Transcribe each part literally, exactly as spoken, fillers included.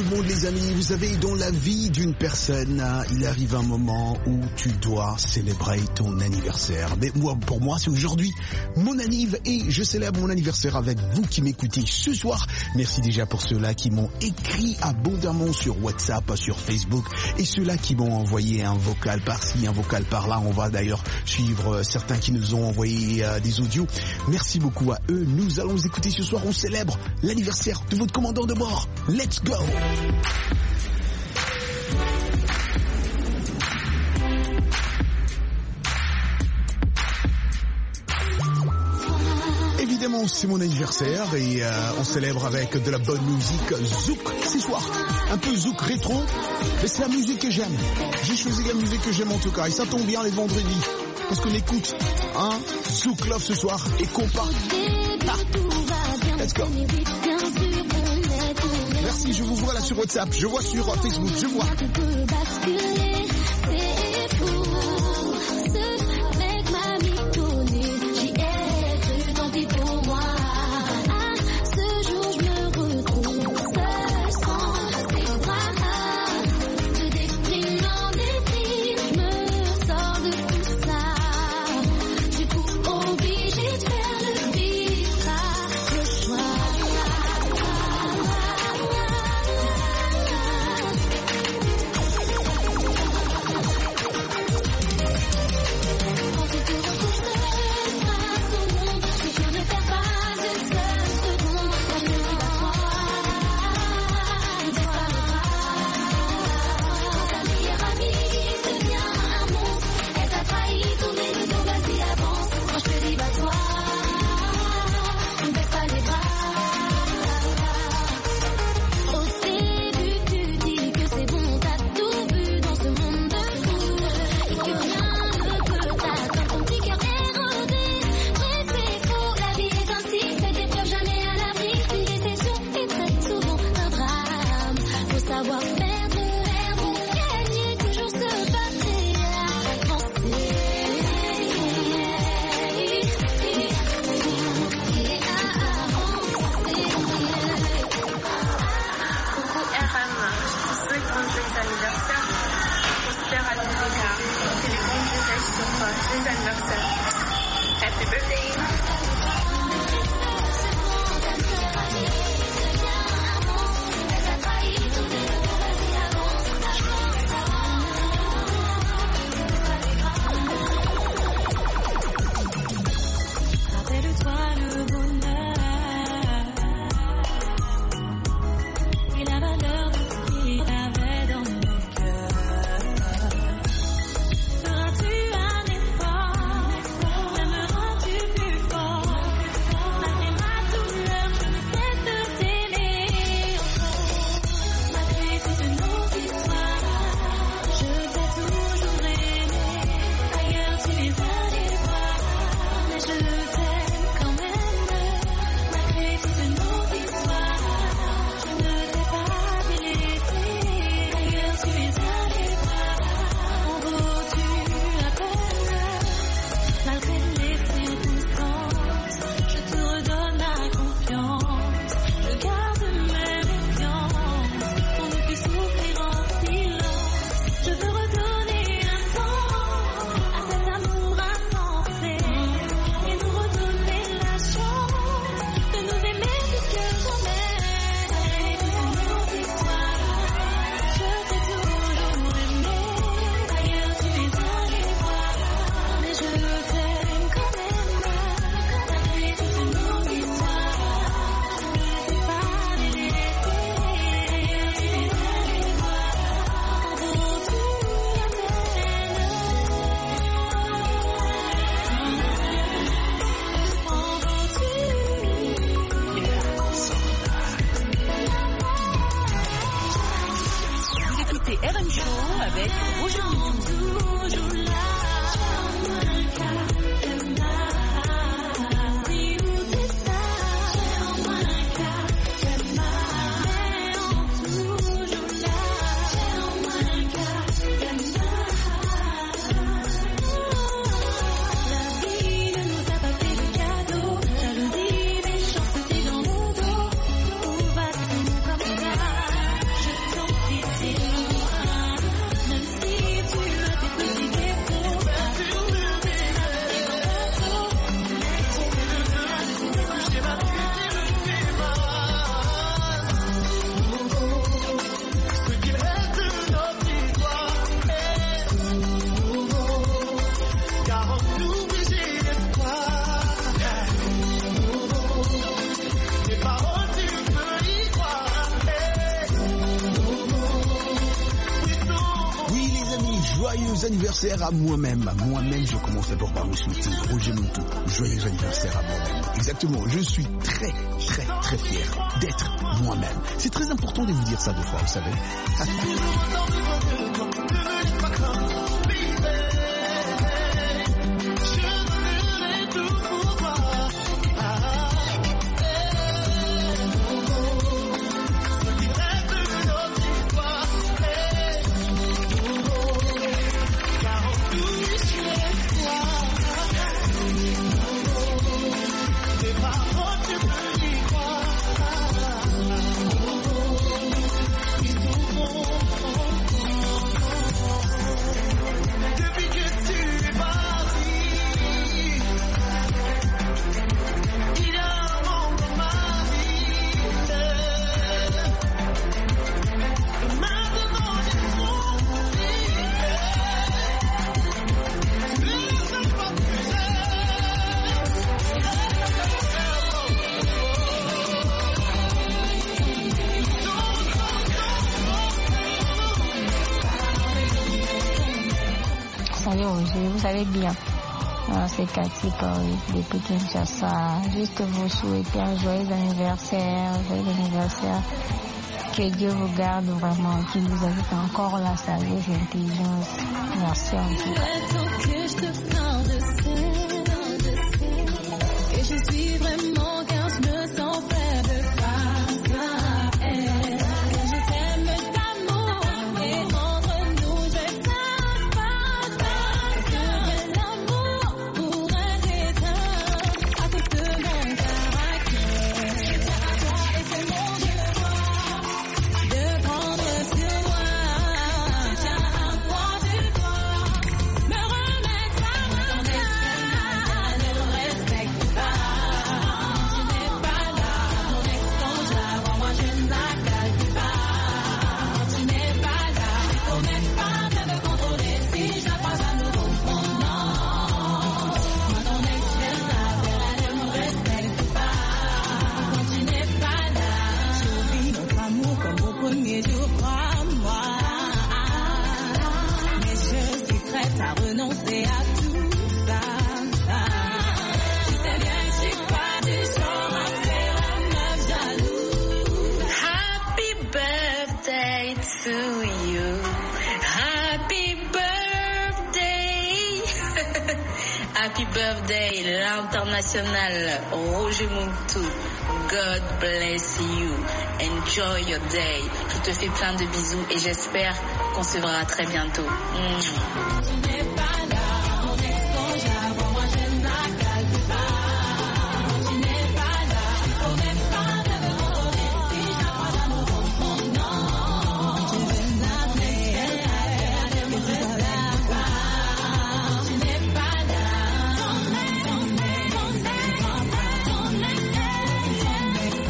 monde les amis, vous savez, dans la vie d'une personne, il arrive un moment où tu dois célébrer ton anniversaire. Mais moi, pour moi, c'est aujourd'hui mon anniv et je célèbre mon anniversaire avec vous qui m'écoutez ce soir. Merci déjà pour ceux-là qui m'ont écrit abondamment sur WhatsApp, sur Facebook et ceux-là qui m'ont envoyé un vocal par-ci, un vocal par-là. On va d'ailleurs suivre certains qui nous ont envoyé euh, des audios. Merci beaucoup à eux. Nous allons écouter ce soir, on célèbre l'anniversaire de votre commandant de bord. Let's go! Évidemment, c'est mon anniversaire et euh, on célèbre avec de la bonne musique zouk ce soir. Un peu zouk rétro, mais c'est la musique que j'aime. J'ai choisi la musique que j'aime en tout cas et ça tombe bien les vendredis parce qu'on écoute un hein, zouk love ce soir et compas. Ah, let's go. Merci, je vous vois là sur WhatsApp, je vois sur Facebook, je vois. joyeux anniversaire à moi-même. Moi-même, je commence d'abord par me souhaiter Roger Montou. Joyeux anniversaire à moi-même. Exactement, je suis très, très, très fier d'être moi-même. C'est très important de vous dire ça deux fois, vous savez. Vous allez bien. C'est Cathy Paris depuis Kinshasa. Juste vous souhaiter un joyeux anniversaire, joyeux anniversaire. Que Dieu vous garde vraiment, qu'il vous ajoute encore la sagesse et l'intelligence. Merci en tout cas. Que je te parle de ça, que je suis vraiment car je me sens faible face à elle. Que je t'aime d'amour et entre nous je t'aime pas que l'amour pour un détail à cause de mon caractère. Je tiens à toi et c'est mon devoir de prendre sur moi. Je tiens à moi, tu dois me remettre à ma place. Ne me respecte pas. Tu n'es pas là. Ton ex quand moi je ne la calcule pas. Tu n'es pas là. Il faut même pas me contrôler si je la passe à nouveau. Oh non. Moi ton ex vient la faire, elle ne me respecte pas. Quand tu n'es pas là. J'oublie notre amour comme au premier jour, crois-moi. Mais je suis prête à renoncer à tout ça. Tu sais bien que je suis pas du genre à faire la meuf jalouse. Happy birthday to you. Happy birthday. Happy birthday, l'international Roger Montou. God bless you. Enjoy your day. Je te fais plein de bisous et j'espère qu'on se verra très bientôt. Mmh. Tu n'es pas là. Ton ex quand moi je ne la calcule pas. Tu n'es pas là. Il faut même pas me contrôler si je la passe à nouveau. Oh non. Tu veux m'appeler, elle ne me respecte pas. Tu n'es pas là. Ton ex, ton ex, ton ex, ton ex, ton ex,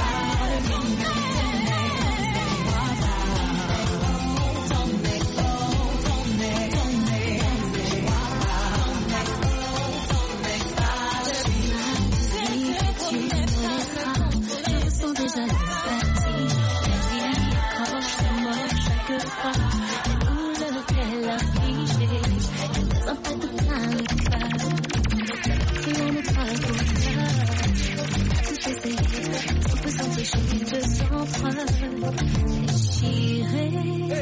Je sens déjà la fatigue. Vas-y, accroche-moi chaque fois. La douleur qu'elle a affichée, elle ne sent pas de plein le cœur. Si on ne parle pour ça, tout essayer, sans présenter des choses de sans preuve. Déchirée.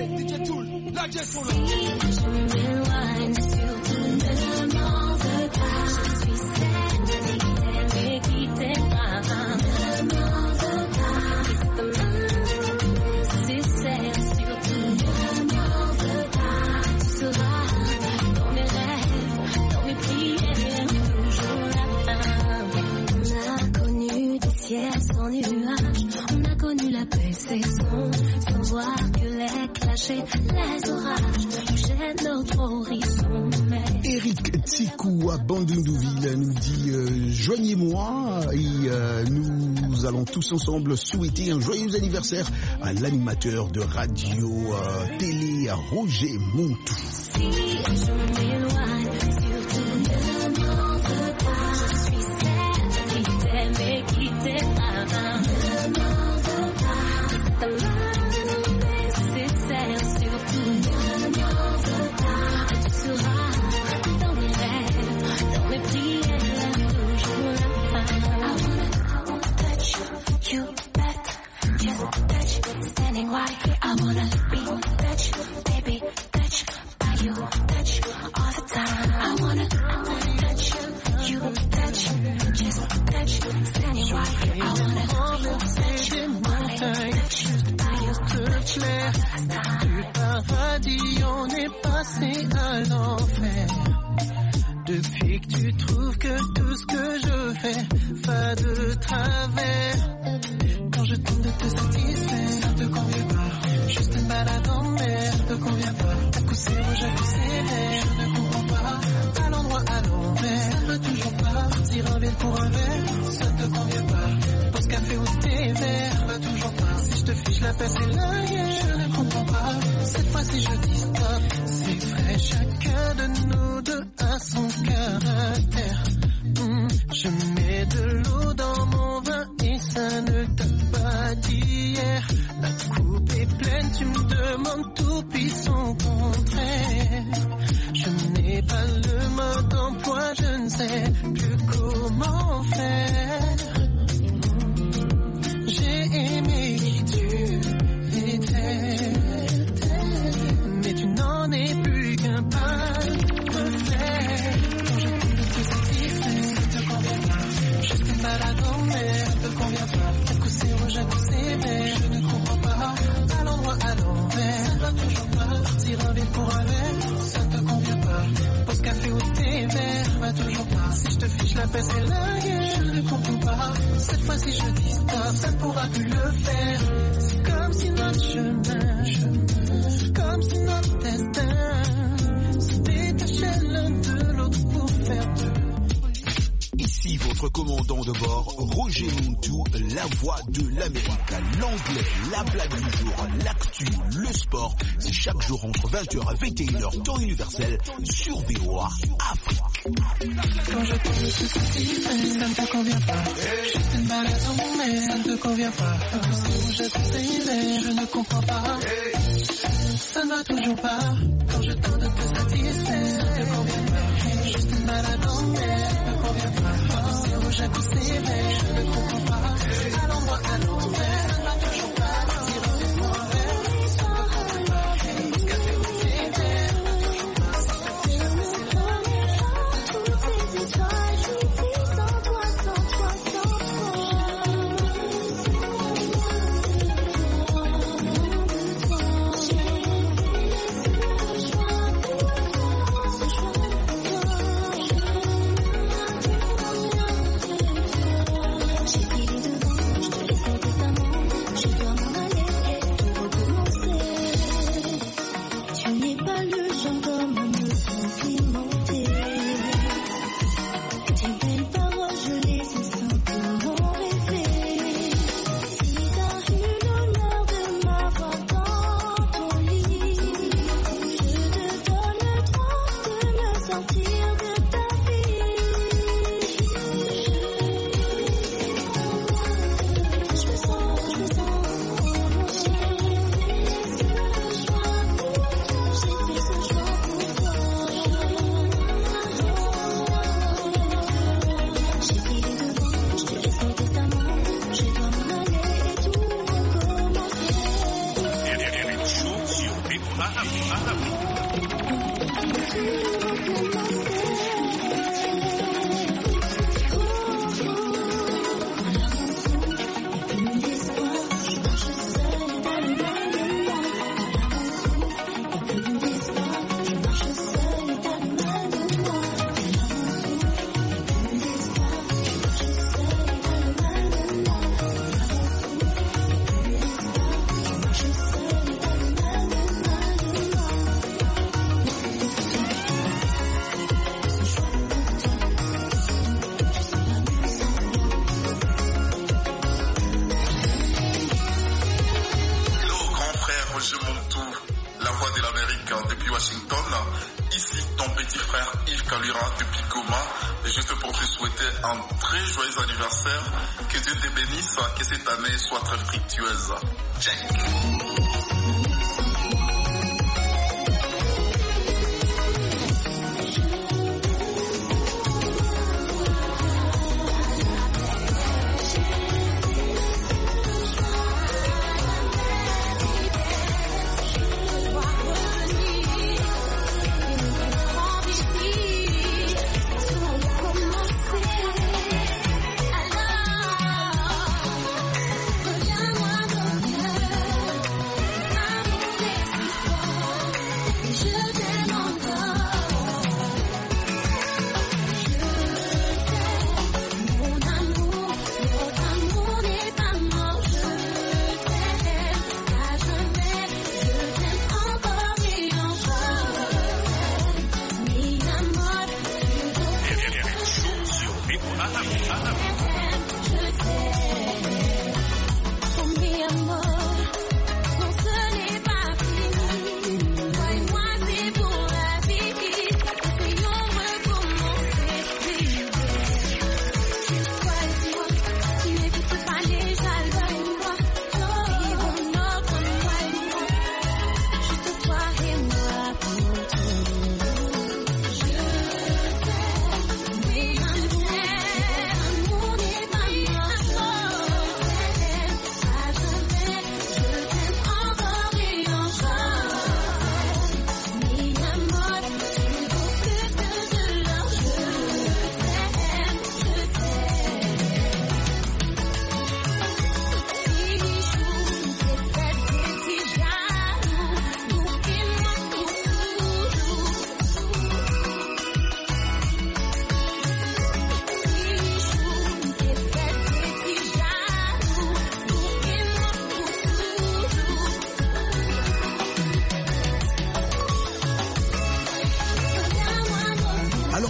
Si je m'éloigne, surtout ne m'en veux pas. Je suis celle qui t'aime et qui t'aimera. Ne m'en veux pas. C'est nécessaire, surtout ne m'en veux pas. Tu seras dans mes rêves, dans mes prières, toujours là. On a connu des ciels sans nuages, on a connu la belle saison, sans voir que les clashés, les orages gênent notre horizon. Mais Eric Tsikou à Bandundouville nous dit euh, joignez-moi et euh, nous allons tous ensemble souhaiter un joyeux anniversaire à l'animateur de radio euh, télé Roger Montou. si je m'éloigne, surtout ne m'en veux pas. Je suis celle qui t'aime et qui t'aimera. Ne m'en veux pas. Ta main nécessaire, surtout ne m'en veux pas. Tu I wanna be touch, baby, touch by you, touch all the time. I wanna touch you, touch, just touch, stand you up. I wanna touch, wanna touch by you, touch all the time. Du paradis, on est passé à l'enfer. Depuis que tu trouves que tout ce que je fais va de travers. Quand je tente de te satisfaire, ça te convient pas. Juste une balade en mer, ça te convient pas. À coup c'est rouge, à coup c'est vert, je ne comprends pas. À l'endroit, à l'envers, ça ne va toujours pas. Partir en ville pour un verre, ça te convient pas. Pause café ou thé vert, ça va toujours pas. Si je te fiche la paix, c'est la guerre, je ne comprends pas. Cette fois-ci je dis stop, c'est vrai, chacun de nous deux a son caractère. Mmh, je mets de l'eau dans mon vin et ça ne date pas d'hier. La coupe est pleine, tu me demandes tout puis son contraire. Je n'ai pas le mode d'emploi, je ne sais plus comment faire. J'ai aimé qui tu étais, mais tu n'en es plus qu'un pas de fer. Quand je tente de te satisfaire, ça te convient pas. Juste une balade en mer, ça te convient pas. À coup c'est rouge, à coup c'est vert, je ne comprends pas. À l'endroit, à l'envers, ça ne va toujours pas. Partir en ville pour un verre, ça te convient pas. Pause café ou thé vert, ça va toujours pas. Si je te fiche la paix, c'est la guerre, je ne comprends pas. Cette fois-ci je dis stop, ça ne pourra plus le faire. C'est comme si notre chemin, comme si notre destin se détachait l'un de l'autre pour faire deux. Ici votre commandant de bord, Roger Montou, la voix de l'Amérique. L'anglais, la blague du jour, l'actu, le sport, c'est chaque jour entre vingt heures et vingt et une heures, temps universel, sur V O A Afrique. Quand je te dis que ça ne te convient pas. Juste une balade en mer, ça ne te convient pas. C'est rouge, c'est vert, je ne comprends pas. Ça ne va toujours pas. Quand je tente de te satisfaire, ça ne te convient pas. Juste une balade en mer, ça ne te convient pas. C'est rouge, c'est vert, je ne comprends pas. À l'endroit, à l'envers, ça ne va toujours pas. Partir en ville pour un verre, ça ne te convient pas. Pause café ou thé vert, ça ne va toujours pas. Si je te fiche la paix, c'est la guerre. Toutes ces étoiles, j'oublie sans toi, sans toi, sans toi. Juste pour te souhaiter un très joyeux anniversaire, que Dieu te bénisse, que cette année soit très fructueuse. Check.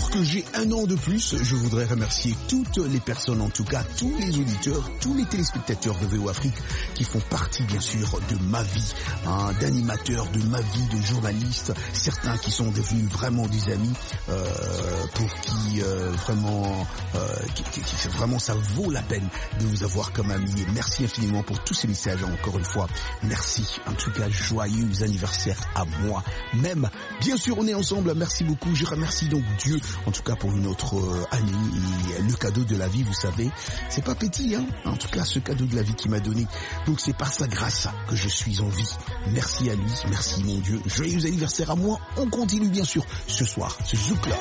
alors que j'ai un an de plus, je voudrais remercier toutes les personnes, en tout cas tous les auditeurs, tous les téléspectateurs de V O Afrique qui font partie bien sûr de ma vie, hein, d'animateur, de ma vie, de journaliste, certains qui sont devenus vraiment des amis, euh, pour qui euh, vraiment, euh, qui, qui, qui, vraiment ça vaut la peine de vous avoir comme ami. Et merci infiniment pour tous ces messages, encore une fois, merci, en tout cas joyeux anniversaire à moi même. Bien sûr, on est ensemble, merci beaucoup, je remercie donc Dieu, en tout cas pour une autre euh, année, et le cadeau de la vie, vous savez, c'est pas petit, hein, en tout cas ce cadeau de la vie qu'il m'a donné, donc c'est par sa grâce que je suis en vie. Merci à lui, merci mon Dieu, joyeux anniversaire à moi. On continue bien sûr ce soir, ce Zouk Club.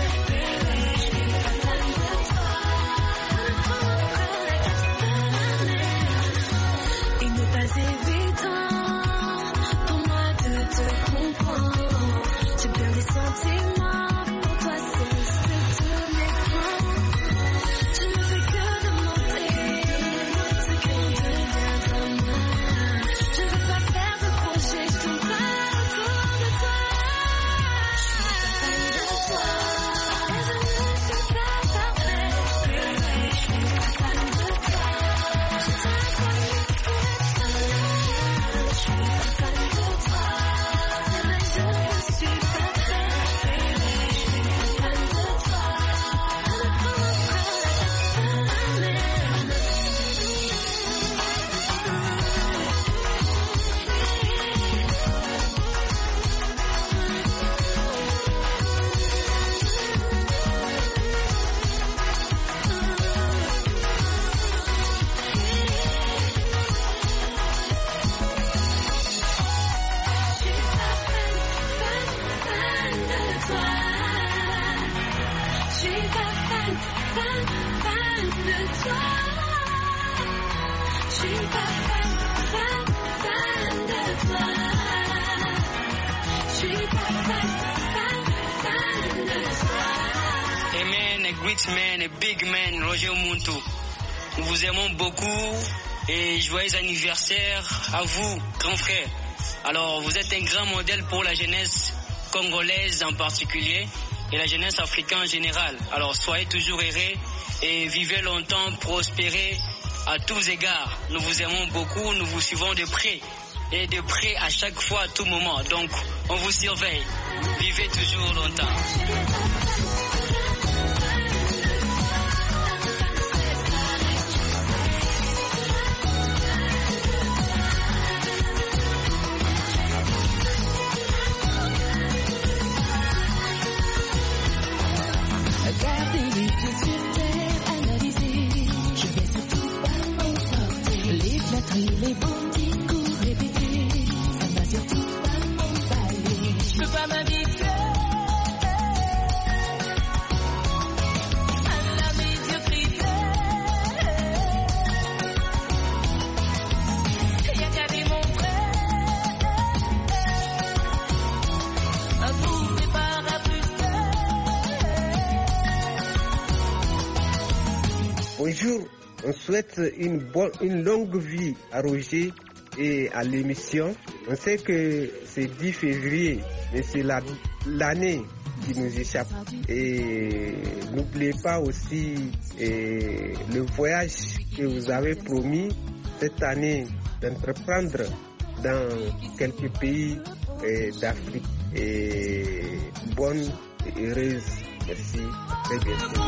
Nous vous aimons beaucoup et joyeux anniversaire à vous, grand frère. Alors, vous êtes un grand modèle pour la jeunesse congolaise en particulier et la jeunesse africaine en général. Alors, soyez toujours heureux et vivez longtemps, prospérez à tous égards. Nous vous aimons beaucoup, nous vous suivons de près et de près à chaque fois, à tout moment. Donc, on vous surveille. Vivez toujours longtemps. Les bons discours répétés, ça va surtout pas m'emballer. Je peux pas m'habituer à la médiocrité. Y'a qu'à démontrer, à prouver par la Bonjour. On souhaite une, bonne, une longue vie à Roger et à l'émission. On sait que c'est dix février, mais c'est la, l'année qui nous échappe. Et n'oubliez pas aussi et, le voyage que vous avez promis cette année d'entreprendre dans quelques pays et, d'Afrique. Et bonne et heureuse. Merci. Très bientôt.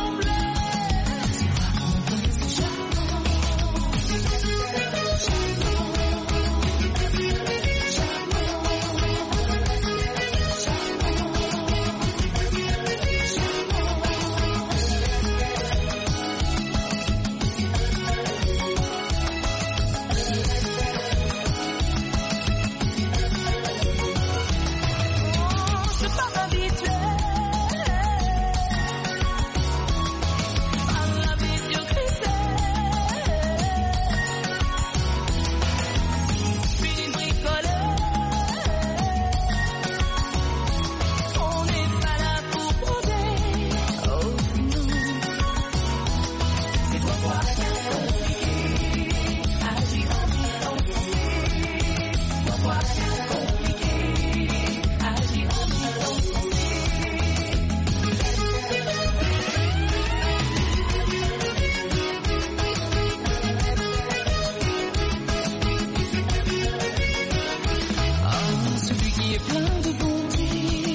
est plein de bonté.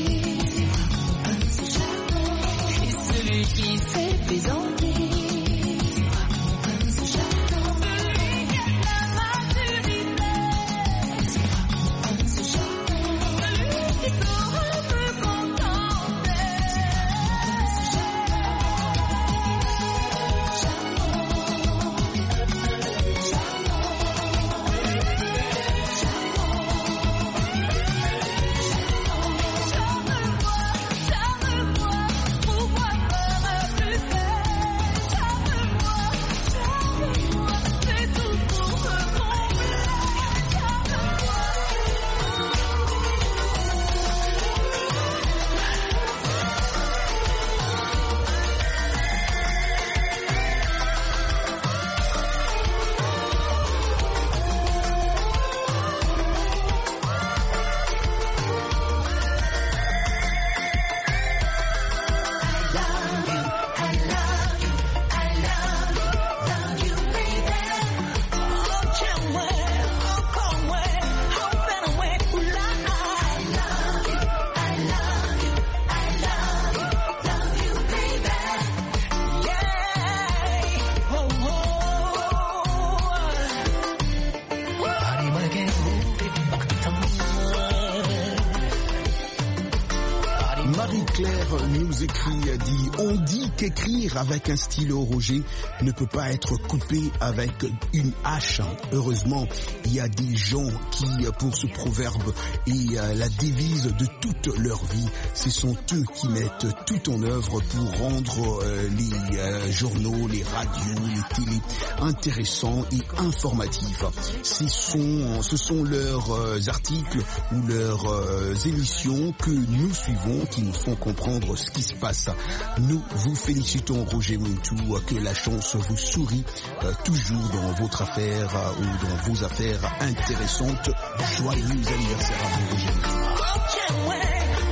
Et celui qui s'est présenté. Marie-Claire nous écrit, dit, on dit qu'écrire avec un stylo, Roger, ne peut pas être coupé avec une hache. Heureusement, il y a des gens qui, pour ce proverbe et la devise de toute leur vie, ce sont eux qui mettent tout en œuvre pour rendre les journaux, les radios, les télés intéressants et informatifs. Ce sont, ce sont leurs articles ou leurs émissions que nous suivons qui nous font comprendre ce qui se passe. Nous vous félicitons, Roger Muntu, que la chance vous sourit euh, toujours dans votre affaire euh, ou dans vos affaires intéressantes. Joyeux anniversaire à vous, Roger Muntu.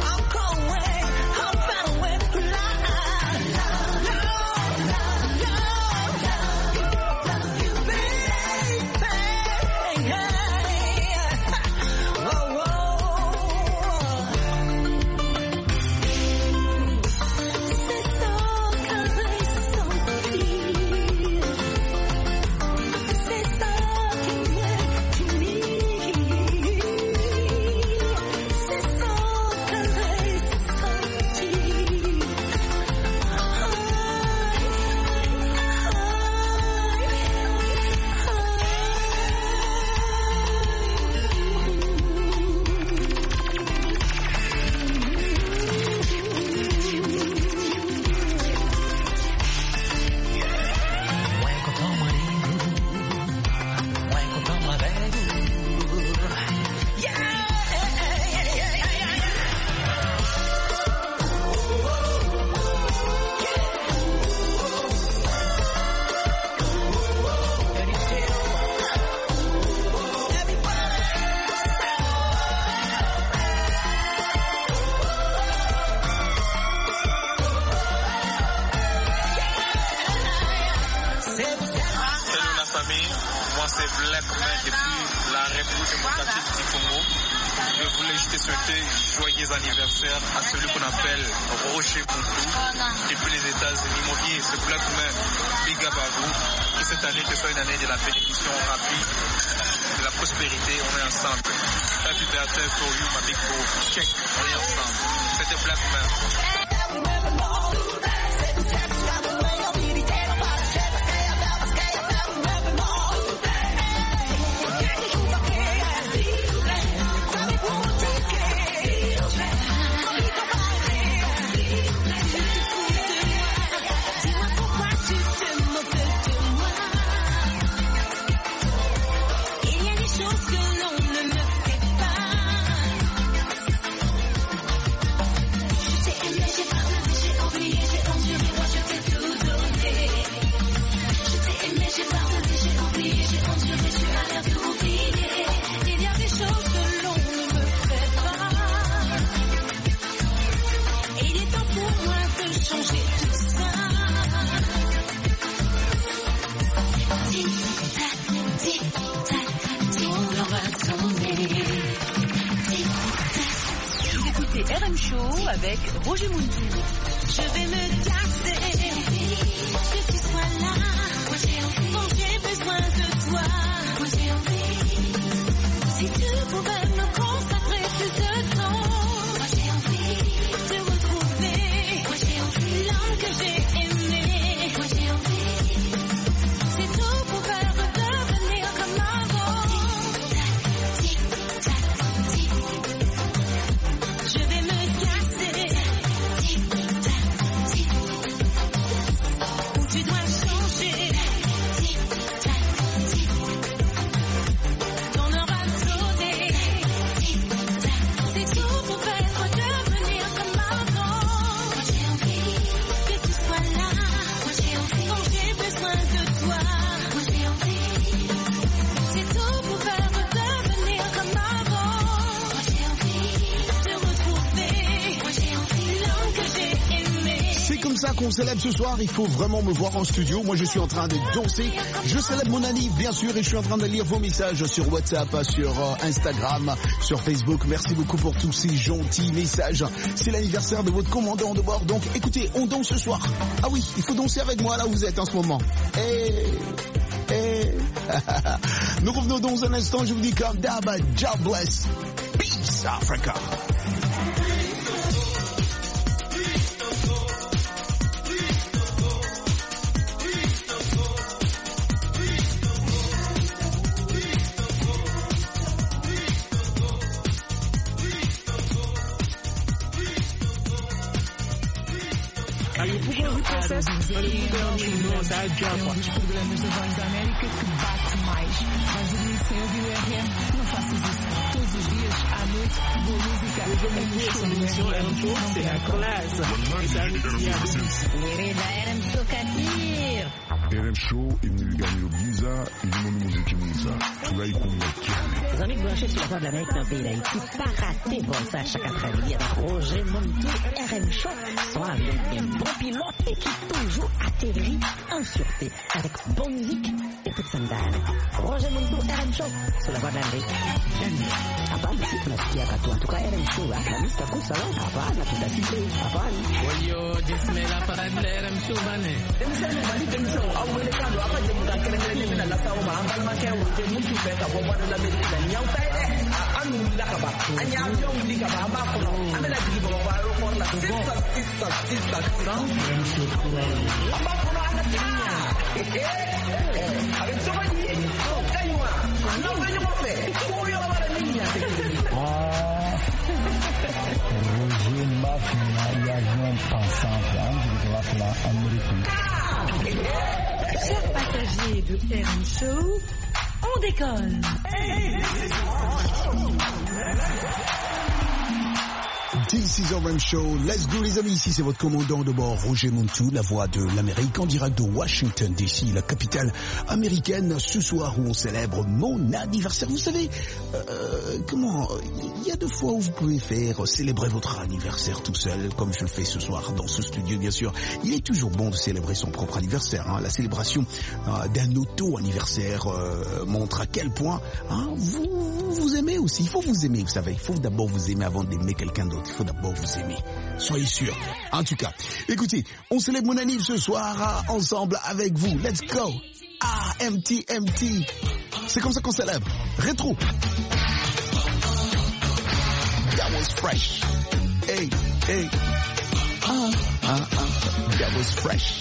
À celui qu'on appelle Roger Muntu depuis les États-Unis. Mon vie, ce Black Man, big up à vous. Que cette année que soit une année de la bénédiction rapide, de la prospérité. On est ensemble. Happy birthday for you, my big bro. Check, on est ensemble. C'était Black Man. J'ai aimé, j'ai pardonné, j'ai oublié, j'ai enduré, moi je t'ai tout. R M Show avec Roger Mountou. Je vais me casser, que tu sois là. Moi j'ai envie, quand j'ai besoin de toi. Moi j'ai envie, si tu pouvais me consacrer plus de temps. Moi j'ai envie de retrouver, moi j'ai envie l'homme que j'ai aimé. Moi j'ai envie, si tout pouvait redevenir comme avant. Tic tac, tic. Je vais me casser. Tic tac, tic. Où tu dois changer. Tic tac, tic. Ton heure va sonner. Tic tac. Si tout pouvait redevenir comme avant. Moi j'ai envie que tu sois là. Moi j'ai envie quand j'ai besoin de toi. Moi j'ai envie. Si tout pouvait redevenir comme avant. Moi j'ai envie de retrouver. Moi j'ai envie l'homme que j'ai aimé. C'est comme ça qu'on célèbre ce soir, il faut vraiment me voir en studio. Moi je suis en train de danser, je célèbre mon anniv bien sûr et je suis en train de lire vos messages sur WhatsApp, sur euh, Instagram, sur Facebook. Merci beaucoup pour tous ces gentils messages. C'est l'anniversaire de votre commandant de bord, donc écoutez, on danse ce soir. Ah oui, il faut danser avec moi là où vous êtes en ce moment. Et... et... Nous revenons dans un instant, je vous dis comme d'hab, God bless, peace Africa. Os programas da Voz da América que bate mais. Vais dormir sem ouvir o R M? Não faças isso. Todos os dias, à noite, boa música. É um show, c'est la classe. Era M Show R M Show imiliganiro byiza irimo n'umuziki mwiza turayikumbukiye. Les amis branchés sur la Voix de l'Amérique dans le pays d'Haïti, pas rater bon ça chaque après-midi avec Roger Mountou, R M Show, sont avec des bons pilotes et qui toujours atterrit en sûreté avec bonne musique et toute sandale. Roger Mountou, R M Show, sur la Voix de l'Amérique. Hapana, si tunasikia katu, en tout cas R M Show, la lista kusa leo, hapana, tutasikia, hapana. Wayo, jismela para de R M Show, bane. Demisano, bani, demisano, au mwele kando, hapa jemuta kelengele nimina lasa uma, ambal makea wote, mtu beka, wabwana la Amerika, nyautai, anu ndakaba, anya amyo ndikaba, ambakono, amena jikibo, wabaro, korla, sisa, sisa, sisa, sisa, ambakono, anakinya, eh, eh, abitsoma nyi, kaiwa, no venyo mofe, kuyo wabara ninya, ah, Roger Mafia, l'avion pensant, de la place américaine. Chers passagers de R M Show, on décolle. This is R M Show, let's go les amis, ici c'est votre commandant de bord Roger Mountou, la voix de l'Amérique en direct de Washington D C, la capitale américaine, ce soir où on célèbre mon anniversaire. Vous savez, euh, comment, il y a deux fois où vous pouvez faire célébrer votre anniversaire tout seul, comme je le fais ce soir dans ce studio bien sûr. Il est toujours bon de célébrer son propre anniversaire, hein. La célébration euh, d'un auto-anniversaire euh, montre à quel point hein, vous, vous aimez aussi, il faut vous aimer, vous savez, il faut d'abord vous aimer avant d'aimer quelqu'un d'autre. Il faut d'abord vous aimer. Soyez sûrs. En tout cas, écoutez, on célèbre mon anniv ce soir hein, ensemble avec vous. Let's go. Ah, M T, M T. C'est comme ça qu'on célèbre. Rétro. That was fresh. Hey, hey. Ah, ah, ah. That was fresh.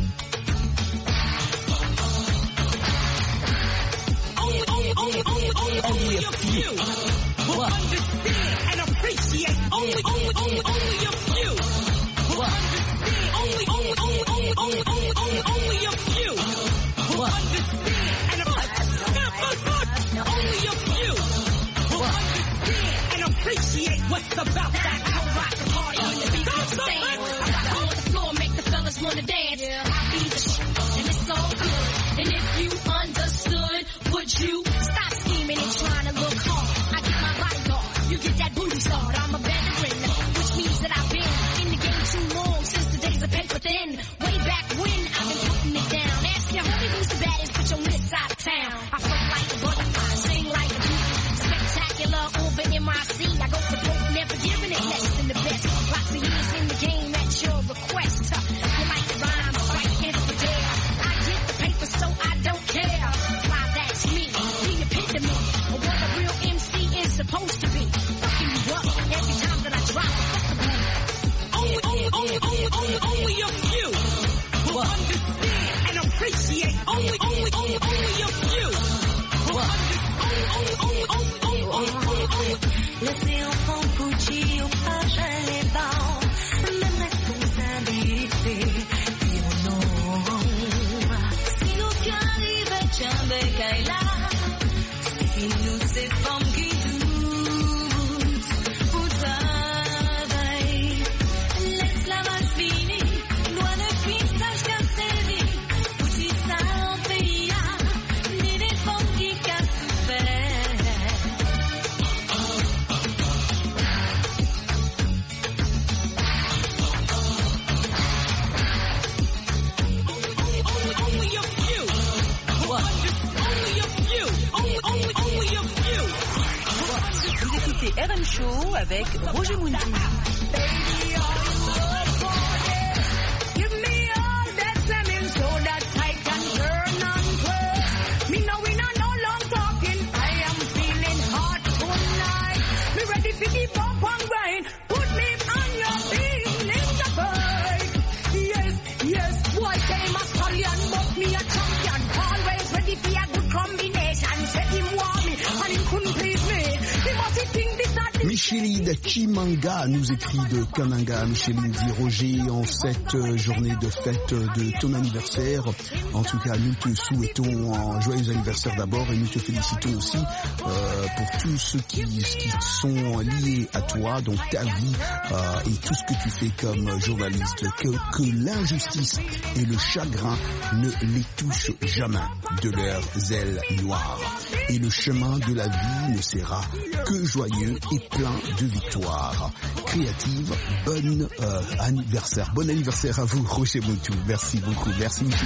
Only, only, only, only, only, only a few. Will understand and appreciate only, only, only, only a few. Will understand only, only, only, only, only, only, only, only a few. Will understand and appreciate only a few. Will understand and appreciate what's about that whole rock party on the beat. Don't stand. I gotta hold the floor, make the fellas wanna dance. I'll be the shit, and it's all good. And if you understood, would you stop scheming and trying to look hard? I get my bodyguard, you get that booty start. I'm a veteran, which means that I've been in the game too long, since the days of paper thin. Way back when, I've been putting it down. Ask your homie who's the baddest bitch on this side of town. I float like a butterfly, sing like a bee. Spectacular over M I C. I go for broke, never giving it less than the Kaila. Si nous c'est femmes qui doutent pour travail, l'esclavage fini, loin de puissage qu'à servir, pour qui ça en pays, ni des femmes qui cassent souffert. Vous écoutez R M Show avec Roger Mountou. Give me all that semen so that I can turn and twist. Me know we not no long talking. I am feeling hot tonight. Me ready for the bump and grind. Put me on your feet in the fight. Yes, yes, boy came a stallion, but me a champion. Always ready for a good combination. Said him want me and him couldn't please me. He must think this a Micheline Chimanga nous écrit de Kananga. Micheline dit Roger, en cette journée de fête de ton anniversaire, en tout cas nous te souhaitons un joyeux anniversaire d'abord et nous te félicitons aussi euh, pour tous ceux qui, qui sont liés à toi, donc ta vie euh, et tout ce que tu fais comme journaliste, que, que l'injustice et le chagrin ne les touchent jamais de leurs ailes noires. Et le chemin de la vie ne sera que joyeux et plein de victoires. Créative, bon euh, anniversaire. Bon anniversaire à vous, Roger Mountou. Merci beaucoup. Merci, Michel.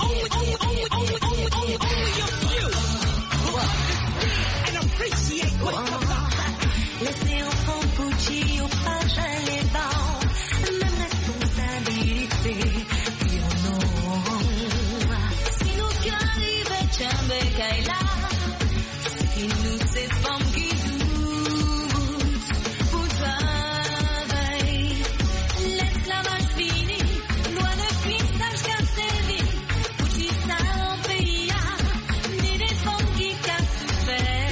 Laissez enfant Gucci au prochain les bancs, même responsabilité, puis on non. Si nous qui arrivons, Tchambé Kaila, si nous c'est femmes qui doutent pour travail, l'esclavage fini, loin de puissage qu'à servir, pour qui ça en pays, ni des femmes qui cassent souffert.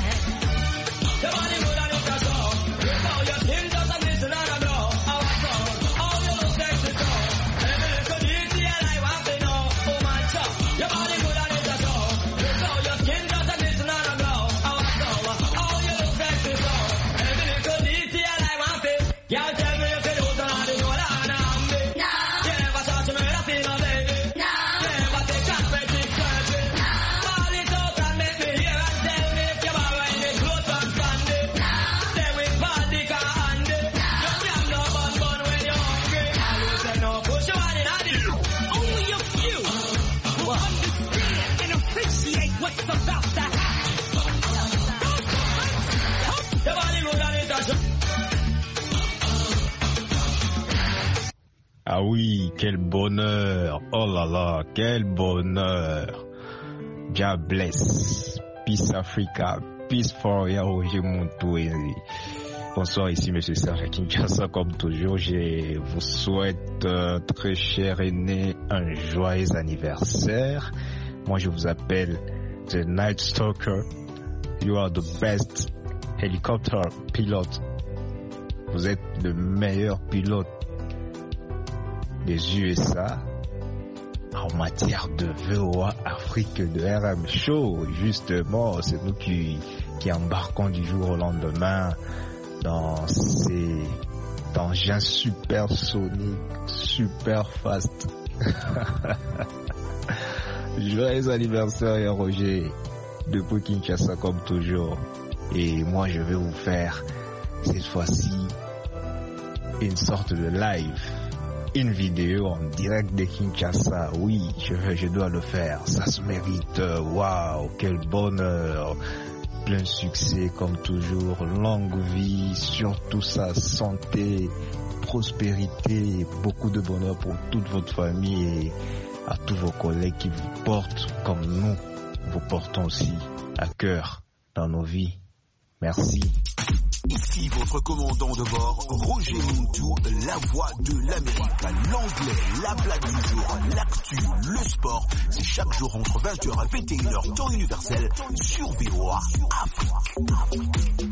Ah oui, quel bonheur. Oh là là, quel bonheur. God bless. Peace Africa. Peace for Roger Mountou. Bonsoir, ici Monsieur Serge Kinshasa. Comme toujours, je vous souhaite, euh, très cher aîné, un joyeux anniversaire. Moi, je vous appelle The Night Stalker. You are the best helicopter pilot. Vous êtes le meilleur pilote des U S A en matière de V O A Afrique, de R M Show. Justement, c'est nous qui, qui embarquons du jour au lendemain dans ces engins supersoniques, super fast. Joyeux anniversaire, Roger, depuis Kinshasa comme toujours. Et moi, je vais vous faire cette fois-ci une sorte de live, une vidéo en direct de Kinshasa. Oui, je, je dois le faire. Ça se mérite. Waouh, quel bonheur. Plein succès comme toujours. Longue vie, surtout sa santé, prospérité, beaucoup de bonheur pour toute votre famille et à tous vos collègues qui vous portent comme nous vous portons aussi à cœur dans nos vies. Merci. Ici votre commandant de bord, Roger Mountou, la voix de l'Amérique. L'anglais, la blague du jour, l'actu, le sport. C'est chaque jour entre vingt heures et vingt et une heures, temps universel, sur V O A Afrique.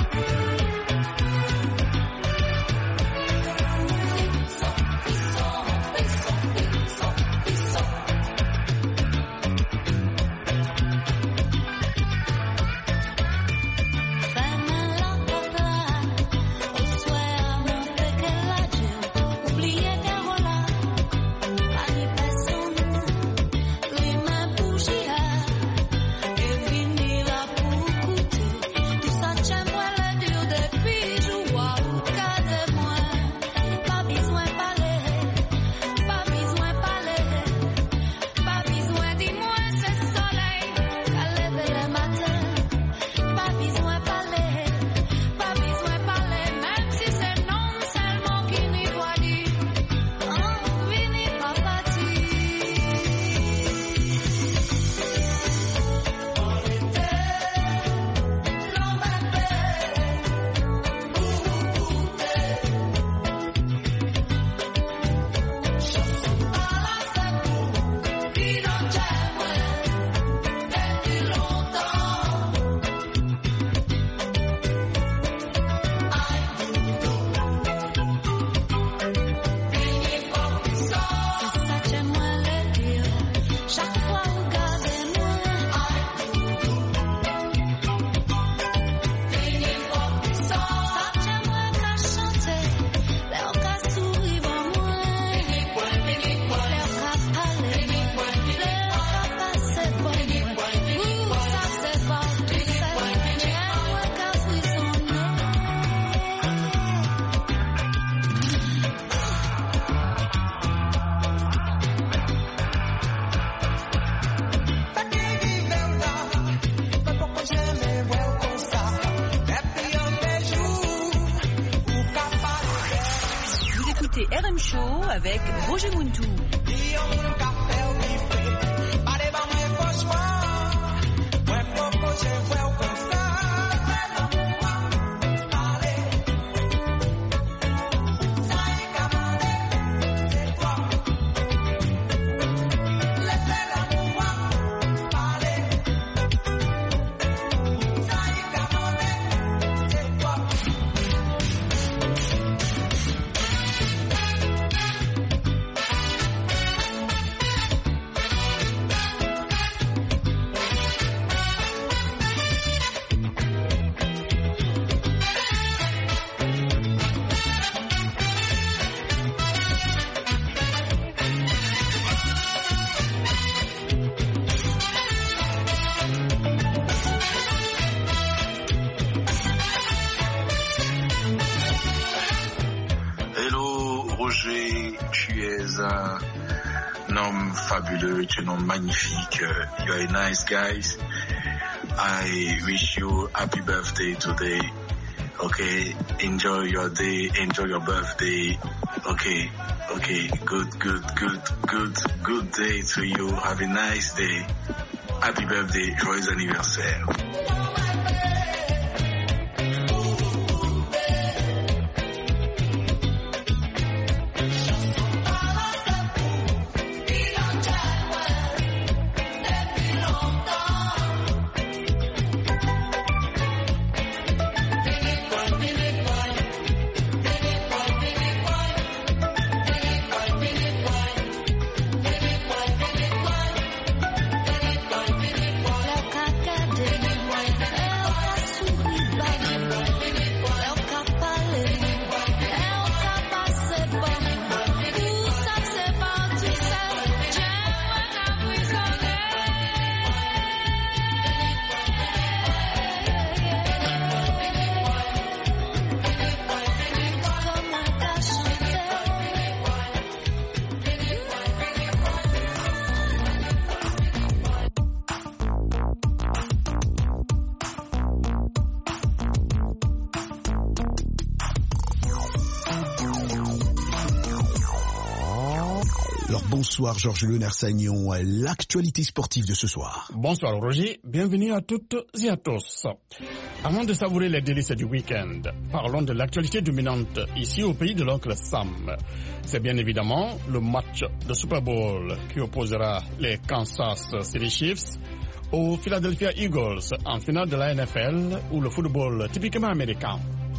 It's écoutez R M Show avec Roger Muntu. Fabuleux, tu es un homme magnifique. You are a nice guy. I wish you happy birthday today. Okay, enjoy your day, enjoy your birthday. Okay, okay, good, good, good, good, good day to you. Have a nice day. Happy birthday, joyeux anniversaire. Bonsoir Georges Leonard-Sagnon, l'actualité sportive de ce soir. Bonsoir Roger, bienvenue à toutes et à tous. Avant de savourer les délices du week-end, parlons de l'actualité dominante ici au pays de l'oncle Sam. C'est bien évidemment le match de Super Bowl qui opposera les Kansas City Chiefs aux Philadelphia Eagles en finale de la N F L ou le football typiquement américain.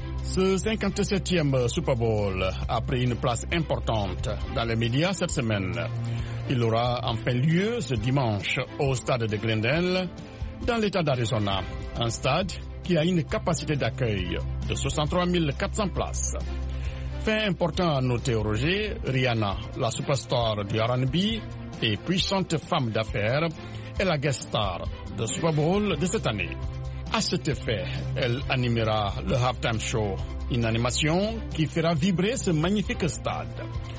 Ce cinquante-septième Super Bowl a pris une place importante dans les médias cette semaine. Il aura enfin lieu ce dimanche au stade de Glendale, dans l'État d'Arizona, un stade qui a une capacité d'accueil de soixante-trois mille quatre cents places. Fait important à noter, Roger, Rihanna, la superstar du R and B et puissante femme d'affaires, est la guest star de Super Bowl de cette année. À cet effet, elle animera le halftime show, une animation qui fera vibrer ce magnifique stade.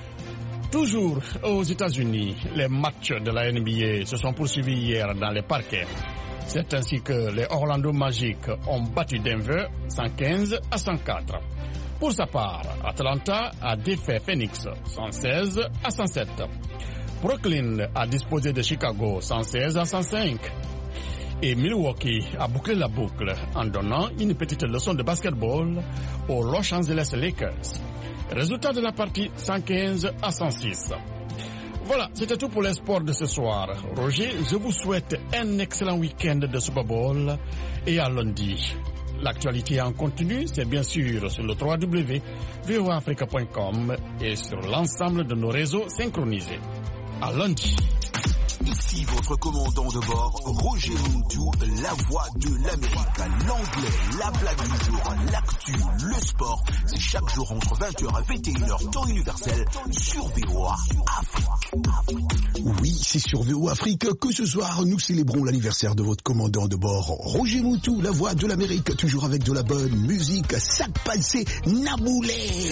Toujours aux États-Unis, les matchs de la N B A se sont poursuivis hier dans les parquets. C'est ainsi que les Orlando Magic ont battu Denver cent quinze à cent quatre. Pour sa part, Atlanta a défait Phoenix cent seize à cent sept. Brooklyn a disposé de Chicago cent seize à cent cinq. Et Milwaukee a bouclé la boucle en donnant une petite leçon de basketball aux Los Angeles Lakers. Résultat de la partie cent quinze à cent six. Voilà, c'était tout pour les sports de ce soir. Roger, je vous souhaite un excellent week-end de Super Bowl et à lundi. L'actualité en continu, c'est bien sûr sur le w w w point v o a africa point com et sur l'ensemble de nos réseaux synchronisés. À lundi. Ici votre commandant de bord, Roger Muntu, la voix de l'Amérique, l'anglais, la blague du jour, l'actu, le sport. C'est chaque jour entre vingt heures et vingt et une heures, temps universel, sur V O A Afrique. Oui, c'est sur V O A Afrique que ce soir, nous célébrons l'anniversaire de votre commandant de bord, Roger Muntu, la voix de l'Amérique, toujours avec de la bonne musique, sac palsé, naboulé.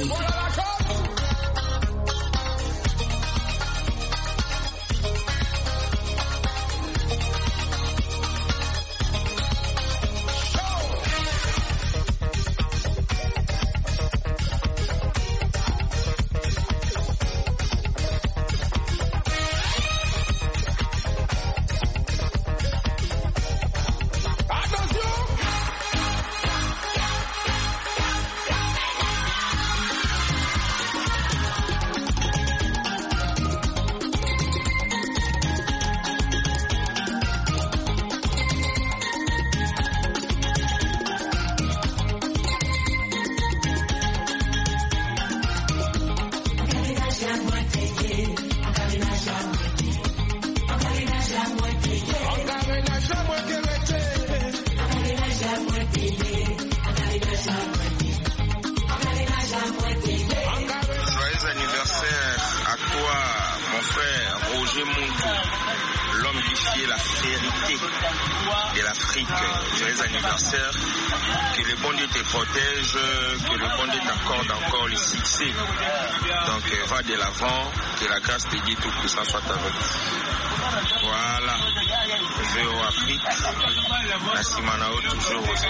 prospérité de l'Afrique. Joyeux anniversaire. Que le bon Dieu te protège, que le bon Dieu t'accorde encore le succès. Donc va de l'avant, que la grâce de Dieu Tout-Puissant soit avec toi. Voilà. Véo Afrique. Merci Manao toujours aussi.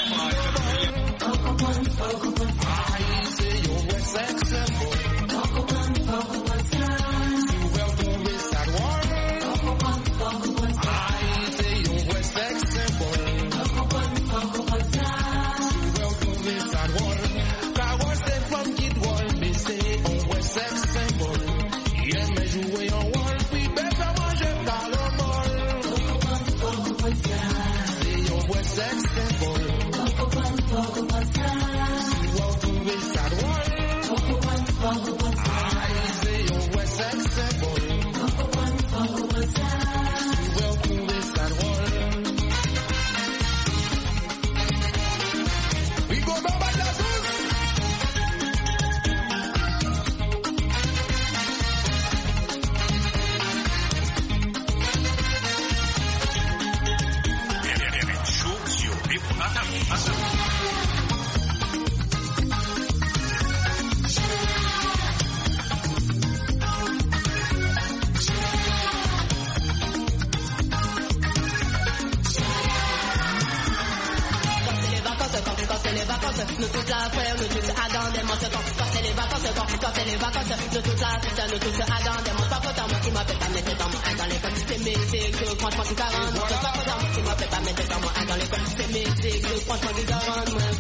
nous tous la frère, nous tous à dans des manches, quand c'est les vacances, quand c'est les vacances, nous tous la fête, nous tous à dans des manches, pas pour moi qui m'appelle pas mettre dans mon un dans les coins, c'est mes que franchement qui quarante, c'est pas pour moi qui m'appelle pas mettre dans mon un dans les coins, c'est mes que franchement qui quarante, moi.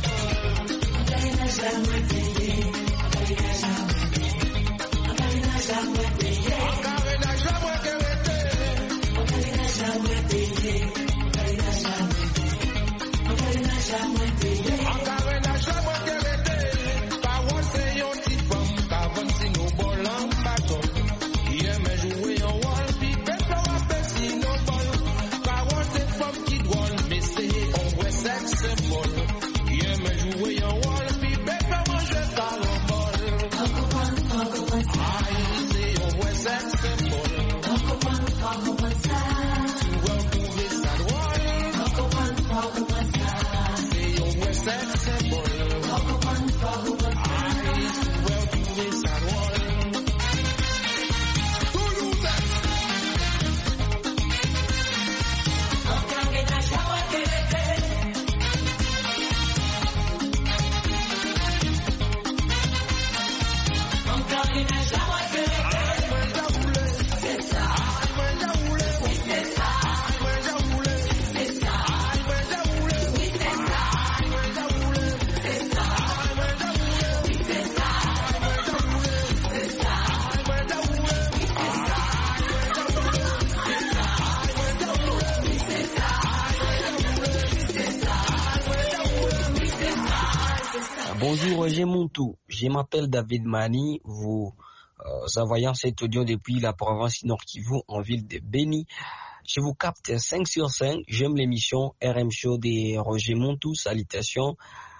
Bonjour Roger Montou, je m'appelle David Mani, vous euh, envoyant cet audio depuis la province Nord Kivu en ville de Beni. Je vous capte cinq sur cinq, j'aime l'émission R M Show de Roger Montou. Salutations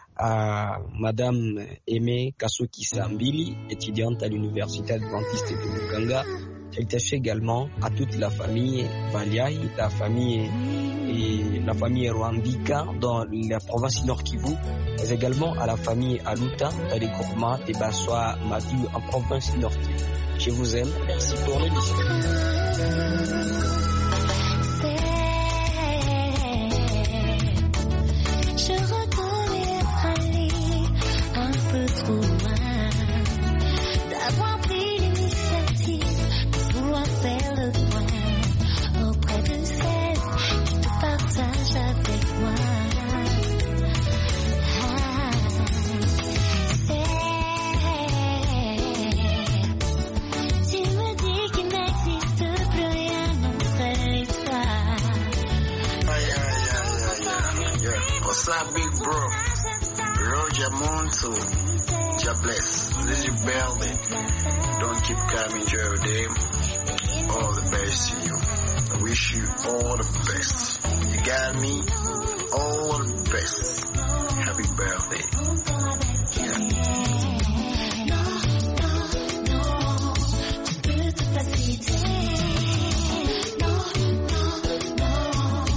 à Madame Aimé Kasuki Sambili, étudiante à l'université adventiste de Lukanga. Salutations également à toute la famille Valiaï, la famille et la famille Rwandika dans la province Nord Kivu, mais également à la famille Aluta dans les groupements des Bassois Madu en province Nord Kivu. Je vous aime, merci pour l'émission. Je reconnais être allé un peu trop loin, d'avoir pris l'initiative de vouloir faire le point auprès de celles qui te partagent avec moi. Ah, c'est, tu me dis qu'il n'existe plus rien entre toi. Aïe, aïe, aïe, aïe, aïe, aïe. What's up, big bro? Roger Montu. God bless. This is your belly. Don't keep coming, enjoy your day. All the best to you. I wish you all the best. You got me? All the best. Happy birthday. Yeah. Non, non, non,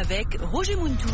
avec Roger Muntu.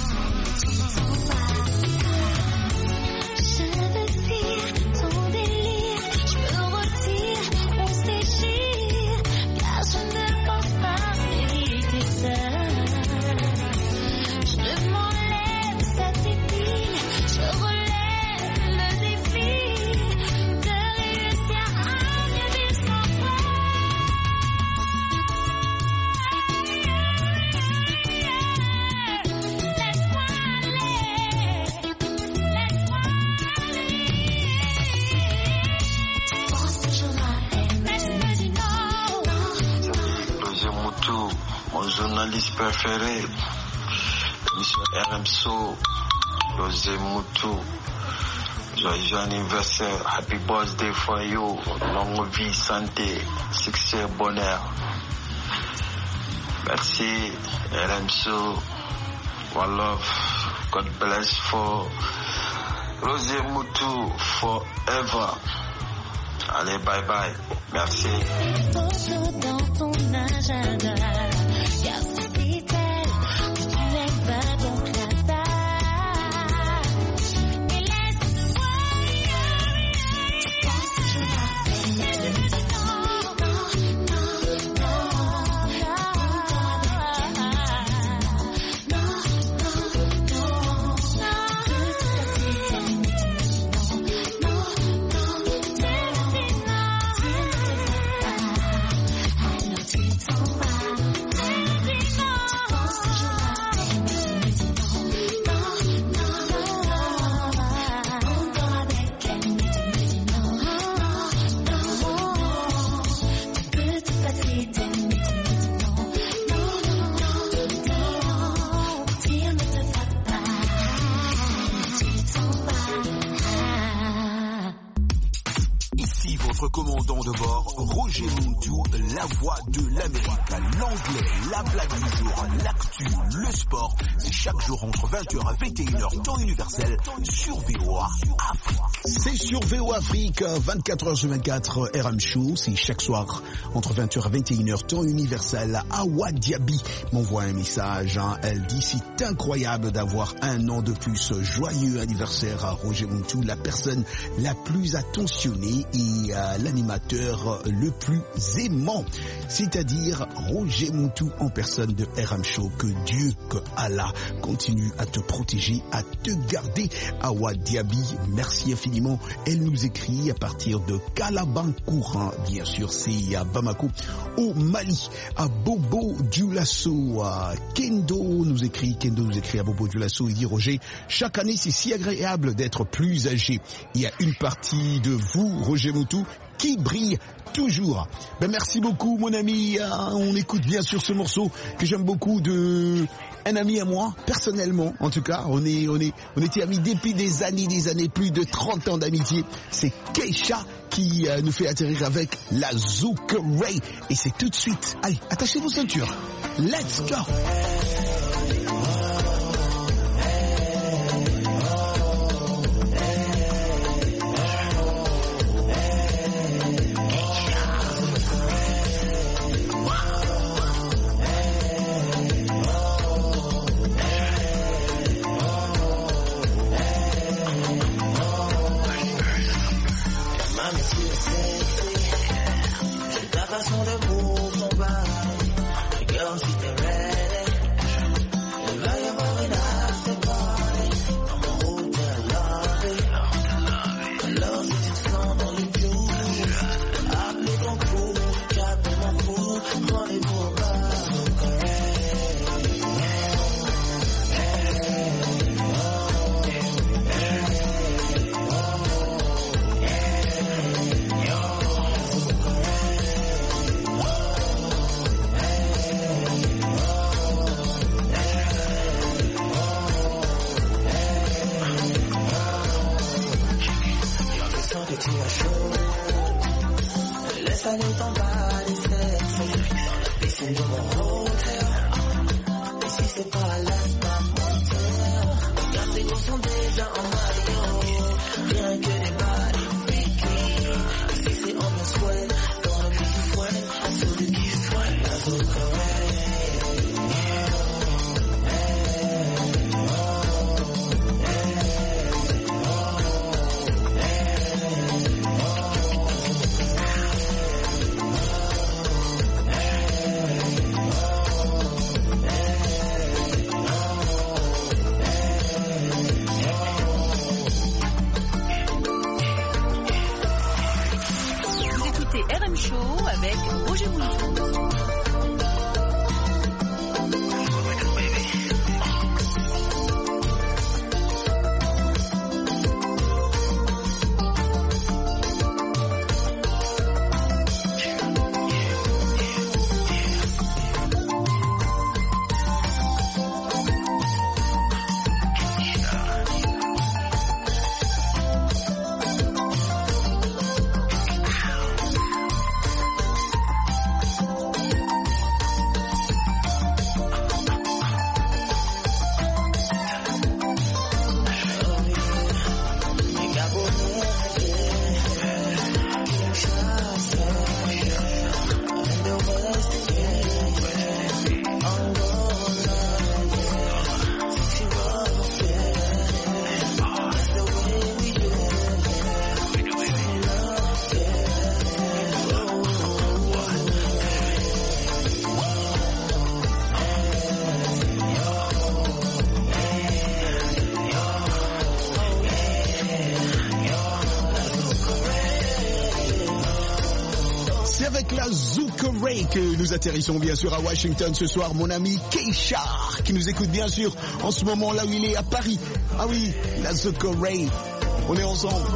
Journaliste préféré, Monsieur R M S O, José Moutou, joyeux anniversaire, happy birthday for you, longue vie, santé, succès, bonheur. Merci R M S O, one love, God bless for José Moutou forever. Allez, bye bye, merci. Dans ton agenda. Car c'est si belle que tu es pas donc là-bas. Et laisse-moi y aller. Tu penses que je m'appelle, mais je me dis non, non, non, non, non, commandant de bord, Roger Muntu, la voix de l'Amérique, l'anglais, la blague du jour, l'actu, le sport, c'est chaque jour entre vingt heures et vingt et une heures, temps universel, sur V O A Afrique. C'est sur V O A Afrique, vingt-quatre heures sur vingt-quatre, R M Show, c'est chaque soir entre vingt heures et vingt et une heures, temps universel. Awa Diaby m'envoie un message, hein. Elle dit c'est incroyable d'avoir un an de plus. Joyeux anniversaire à Roger Muntu, la personne la plus attentionnée et euh, l'animateur le plus aimant, c'est-à-dire Roger Muntu en personne de R M Show. Que Dieu, que Allah continue à te protéger, à te garder. Awa Diaby, merci infiniment. Elle nous écrit à partir de Kalabankour, bien sûr, c'est à Bamako, au Mali. À Bobo Dioulasso, à Kendo nous écrit, Kendo nous écrit à Bobo Dioulasso, il dit Roger, chaque année c'est si agréable d'être plus âgé. Il y a une partie de vous, Roger Muntu, qui brille toujours. Ben merci beaucoup mon ami, on écoute bien sûr ce morceau que j'aime beaucoup de un ami à moi, personnellement en tout cas, on est on est on était amis depuis des années, des années, plus de trente ans d'amitié. C'est Keisha qui euh, nous fait atterrir avec la Zouk Ray et c'est tout de suite. Allez, attachez vos ceintures. Let's go. Ray que nous atterrissons bien sûr à Washington ce soir. Mon ami Keisha qui nous écoute bien sûr en ce moment là où il est à Paris. Ah oui, la Zuko Ray. On est ensemble.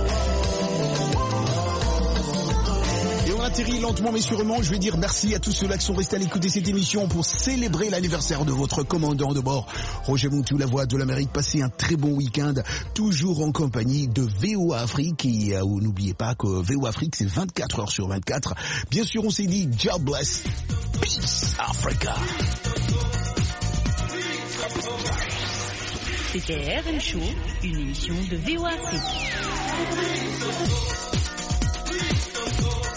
Et on atterrit lentement mais sûrement. Je vais dire merci à tous ceux-là qui sont restés à l'écoute de cette émission pour célébrer l'anniversaire de votre commandant de bord, Roger Montou, la voix de l'Amérique. Passez un très bon week-end, toujours en compagnie de V O A Afrique. Et euh, n'oubliez pas que V O A Afrique, c'est vingt-quatre heures sur vingt-quatre. Bien sûr, on s'est dit, God bless, peace, Africa. C'était R M Show, une émission de V O A Afrique.